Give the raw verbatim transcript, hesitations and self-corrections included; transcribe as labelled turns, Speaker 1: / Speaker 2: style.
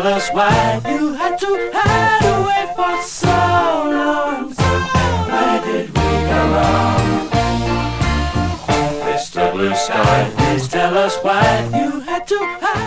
Speaker 1: us why you had to hide away for so long. Where did we go wrong? Mister Blue Sky, please tell us why you had to hide.